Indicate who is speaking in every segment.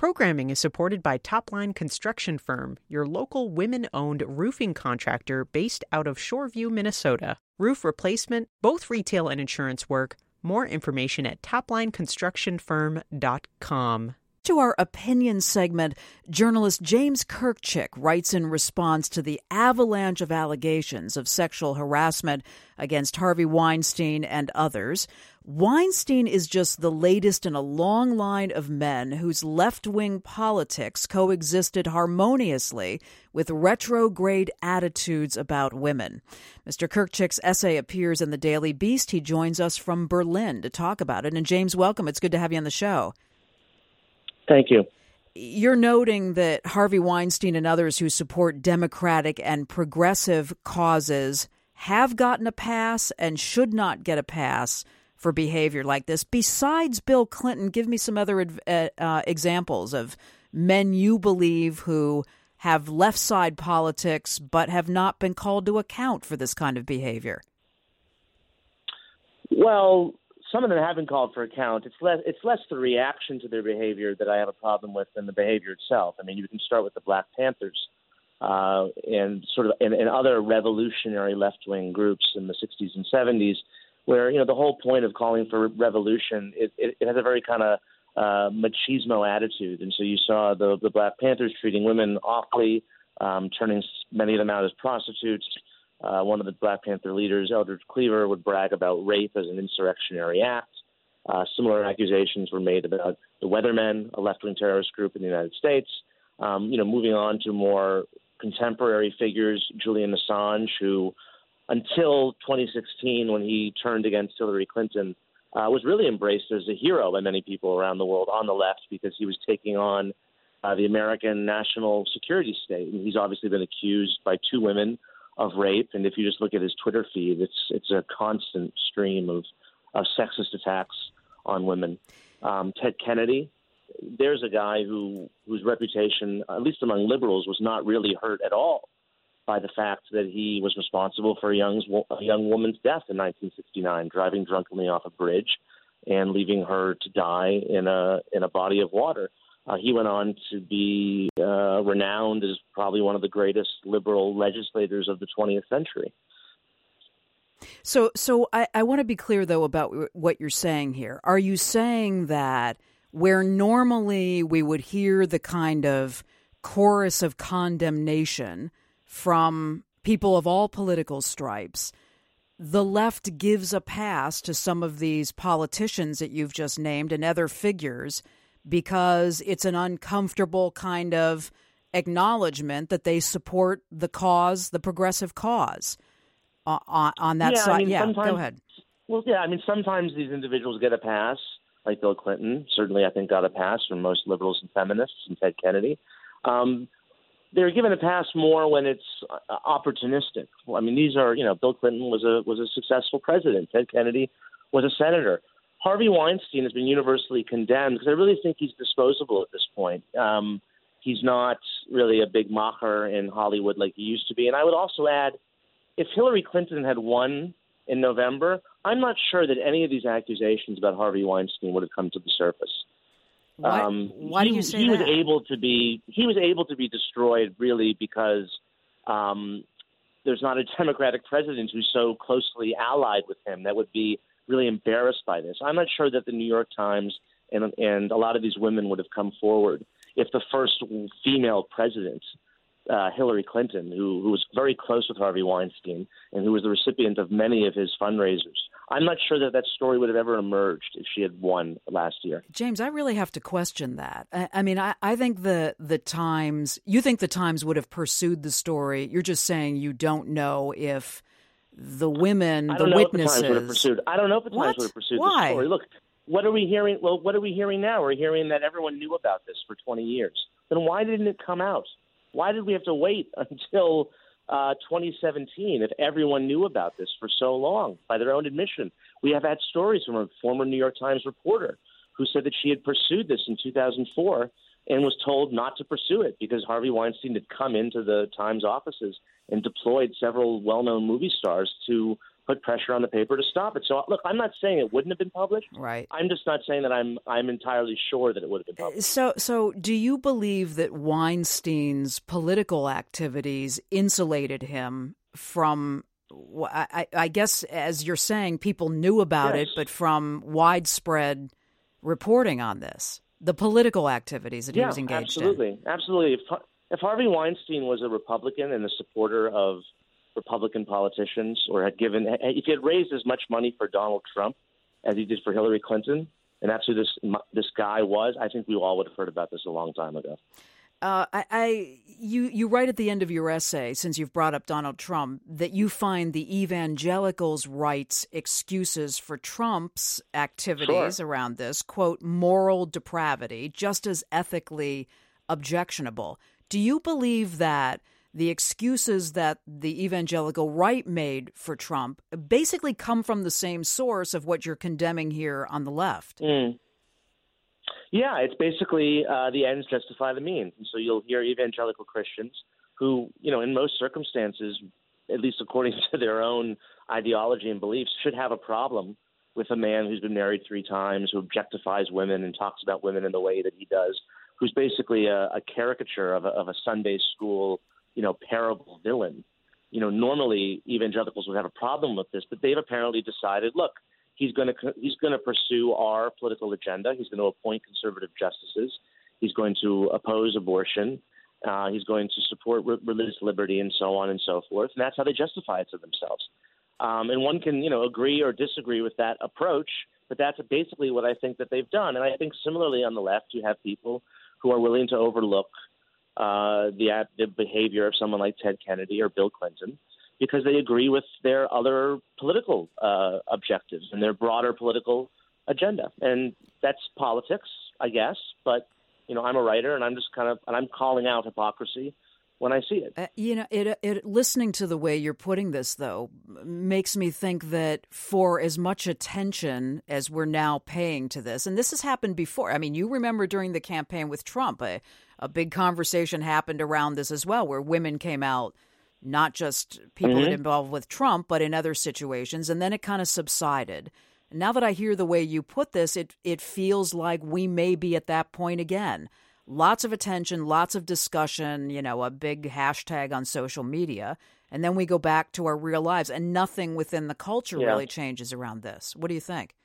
Speaker 1: Programming is supported by Topline Construction Firm, your local women-owned roofing contractor based out of Shoreview, Minnesota. Roof replacement, both retail and insurance work. More information at toplineconstructionfirm.com.
Speaker 2: To our opinion segment, journalist James Kirkchick writes in response to the avalanche of allegations of sexual harassment against Harvey Weinstein and others. Weinstein is just the latest in a long line of men whose left-wing politics coexisted harmoniously with retrograde attitudes about women. Mr. Kirkchick's essay appears in the Daily Beast. He joins us from Berlin to talk about it. And James, welcome. It's good to have you on the show.
Speaker 3: Thank you.
Speaker 2: You're noting that Harvey Weinstein and others who support democratic and progressive causes have gotten a pass and should not get a pass for behavior like this. Besides Bill Clinton, give me some other examples of men you believe who have left-side politics but have not been called to account for this kind of behavior.
Speaker 3: Well, some of them have been called for account. It's less the reaction to their behavior that I have a problem with than the behavior itself. I mean, you can start with the Black Panthers and other revolutionary left-wing groups in the 60s and 70s, where the whole point of calling for revolution it has a very kind of machismo attitude, and so you saw the Black Panthers treating women awfully, turning many of them out as prostitutes. One of the Black Panther leaders, Eldridge Cleaver, would brag about rape as an insurrectionary act. Similar accusations were made about the Weathermen, a left-wing terrorist group in the United States. Moving on to more contemporary figures, Julian Assange, who until 2016, when he turned against Hillary Clinton, was really embraced as a hero by many people around the world on the left because he was taking on the American national security state. And he's obviously been accused by two women of rape, and if you just look at his Twitter feed, it's a constant stream of sexist attacks on women. Ted Kennedy, there's a guy whose reputation, at least among liberals, was not really hurt at all by the fact that he was responsible for a young woman's death in 1969, driving drunkenly off a bridge and leaving her to die in a body of water. He went on to be renowned as probably one of the greatest liberal legislators of the 20th century.
Speaker 2: So I want to be clear, though, about what you're saying here. Are you saying that where normally we would hear the kind of chorus of condemnation from people of all political stripes, the left gives a pass to some of these politicians that you've just named and other figures because it's an uncomfortable kind of acknowledgement that they support the cause, the progressive cause on that side? Go ahead.
Speaker 3: Well, sometimes these individuals get a pass, like Bill Clinton. Certainly, I think, got a pass from most liberals and feminists, and Ted Kennedy. They're given a pass more when it's opportunistic. I mean, these are, Bill Clinton was a successful president. Ted Kennedy was a senator. Harvey Weinstein has been universally condemned because I really think he's disposable at this point. He's not really a big macher in Hollywood like he used to be. And I would also add, if Hillary Clinton had won in November, I'm not sure that any of these accusations about Harvey Weinstein would have come to the surface.
Speaker 2: Why do you say that?
Speaker 3: He was able to be destroyed really because there's not a Democratic president who's so closely allied with him that would be really embarrassed by this. I'm not sure that the New York Times and a lot of these women would have come forward if the first female president, Hillary Clinton, who was very close with Harvey Weinstein and who was the recipient of many of his fundraisers, I'm not sure that story would have ever emerged if she had won last year.
Speaker 2: James, I really have to question that. I think the Times, you think the Times would have pursued the story. You're just saying you don't know if the women, the witnesses.
Speaker 3: I don't know if the Times would have pursued. I don't know if the Times would have pursued the story. Look, what are we hearing? Well, what are we hearing now? We're hearing that everyone knew about this for 20 years. Then why didn't it come out? Why did we have to wait until 2017 if everyone knew about this for so long? By their own admission, we have had stories from a former New York Times reporter who said that she had pursued this in 2004 and was told not to pursue it because Harvey Weinstein had come into the Times offices and deployed several well-known movie stars to put pressure on the paper to stop it. So, look, I'm not saying it wouldn't have been published.
Speaker 2: Right.
Speaker 3: I'm just not saying that I'm entirely sure that it would have been published.
Speaker 2: So do you believe that Weinstein's political activities insulated him from, I guess, as you're saying, people knew about it, but from widespread reporting on this, the political activids that he was engaged in?
Speaker 3: Absolutely. If Harvey Weinstein was a Republican and a supporter of Republican politicians, or if he had raised as much money for Donald Trump as he did for Hillary Clinton, and that's who this guy was, I think we all would have heard about this a long time ago.
Speaker 2: You write at the end of your essay, since you've brought up Donald Trump, that you find the evangelicals' rights excuses for Trump's activities around this, quote, moral depravity, just as ethically objectionable. Do you believe that the excuses that the evangelical right made for Trump basically come from the same source of what you're condemning here on the left?
Speaker 3: Yeah, it's basically the ends justify the means. And so you'll hear evangelical Christians who, in most circumstances, at least according to their own ideology and beliefs, should have a problem with a man who's been married 3 times, who objectifies women and talks about women in the way that he does, who's basically a caricature of a Sunday school parable villain. Normally evangelicals would have a problem with this, but they've apparently decided, look, he's going to pursue our political agenda. He's going to appoint conservative justices. He's going to oppose abortion. He's going to support religious liberty and so on and so forth. And that's how they justify it to themselves. And one can, agree or disagree with that approach, but that's basically what I think that they've done. And I think similarly on the left, you have people who are willing to overlook the behavior of someone like Ted Kennedy or Bill Clinton because they agree with their other political objectives and their broader political agenda. And that's politics, I guess. But, I'm a writer and I'm calling out hypocrisy when I see it.
Speaker 2: Listening to the way you're putting this, though, makes me think that for as much attention as we're now paying to this, and this has happened before. I mean, you remember during the campaign with Trump, a big conversation happened around this as well, where women came out, not just people that involved with Trump, but in other situations, and then it kind of subsided. Now that I hear the way you put this, it feels like we may be at that point again. Lots of attention, lots of discussion, a big hashtag on social media, and then we go back to our real lives, and nothing within the culture really changes around this. What do you think?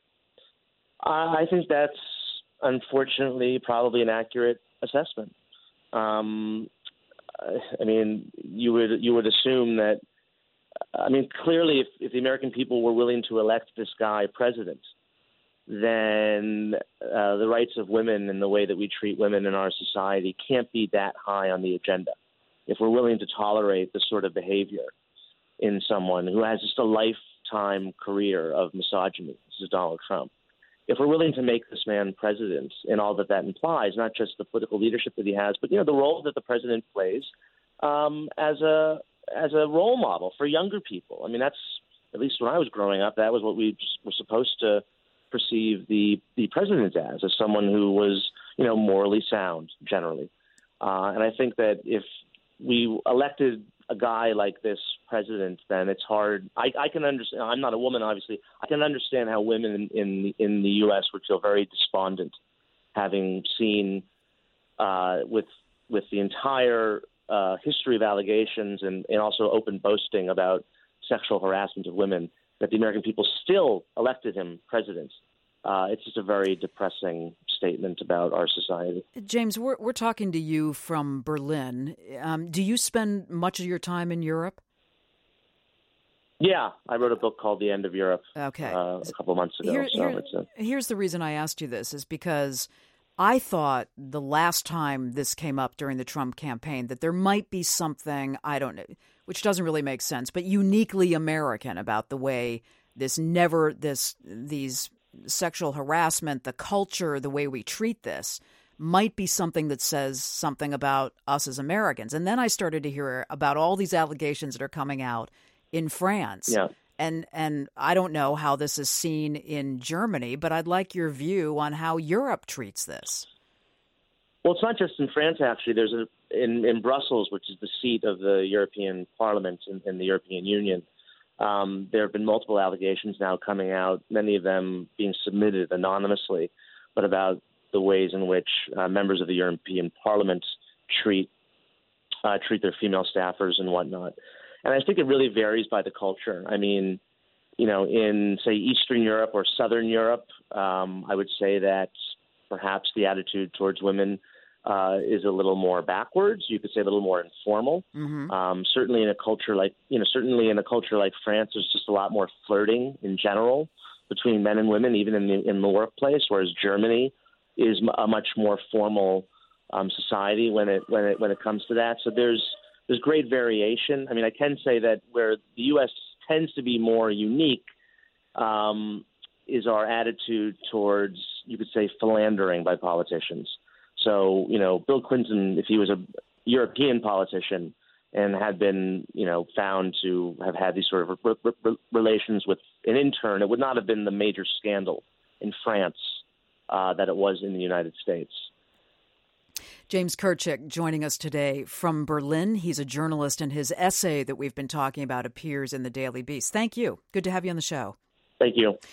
Speaker 3: I think that's unfortunately probably an accurate assessment. I mean, you would assume that. I mean, clearly, if the American people were willing to elect this guy president, then the rights of women and the way that we treat women in our society can't be that high on the agenda. If we're willing to tolerate this sort of behavior in someone who has just a lifetime career of misogyny, this is Donald Trump, if we're willing to make this man president and all that implies, not just the political leadership that he has, but, the role that the president plays as a role model for younger people. I mean, that's, at least when I was growing up, that was what we were supposed to perceive the president as someone who was, morally sound generally. And I think that if we elected a guy like this president, then it's hard. I can understand. I'm not a woman, obviously. I can understand how women in the U.S. would feel very despondent, having seen with the entire history of allegations and also open boasting about sexual harassment of women, that the American people still elected him president. It's just a very depressing statement about our society.
Speaker 2: James, we're talking to you from Berlin. Do you spend much of your time in Europe?
Speaker 3: Yeah, I wrote a book called The End of Europe a couple of months ago.
Speaker 2: Here's the reason I asked you this, is because I thought the last time this came up during the Trump campaign that there might be something, I don't know, which doesn't really make sense, but uniquely American about the way these sexual harassment, the culture, the way we treat this might be something that says something about us as Americans. And then I started to hear about all these allegations that are coming out in France.
Speaker 3: Yeah.
Speaker 2: And I don't know how this is seen in Germany, but I'd like your view on how Europe treats this.
Speaker 3: Well, it's not just in France, actually. There's in Brussels, which is the seat of the European Parliament in the European Union, There have been multiple allegations now coming out, many of them being submitted anonymously, but about the ways in which members of the European Parliament treat their female staffers and whatnot. And I think it really varies by the culture. I mean, in, say, Eastern Europe or Southern Europe, I would say that perhaps the attitude towards women is a little more backwards. You could say a little more informal. Mm-hmm. Certainly in a culture like France, there's just a lot more flirting in general between men and women, even in the workplace. Whereas Germany is a much more formal society when it comes to that. So there's great variation. I mean, I can say that where the U.S. tends to be more unique is our attitude towards, you could say, philandering by politicians. So, Bill Clinton, if he was a European politician and had been, found to have had these sort of relations with an intern, it would not have been the major scandal in France that it was in the United States.
Speaker 2: James Kirchick joining us today from Berlin. He's a journalist, and his essay that we've been talking about appears in the Daily Beast. Thank you. Good to have you on the show.
Speaker 3: Thank you.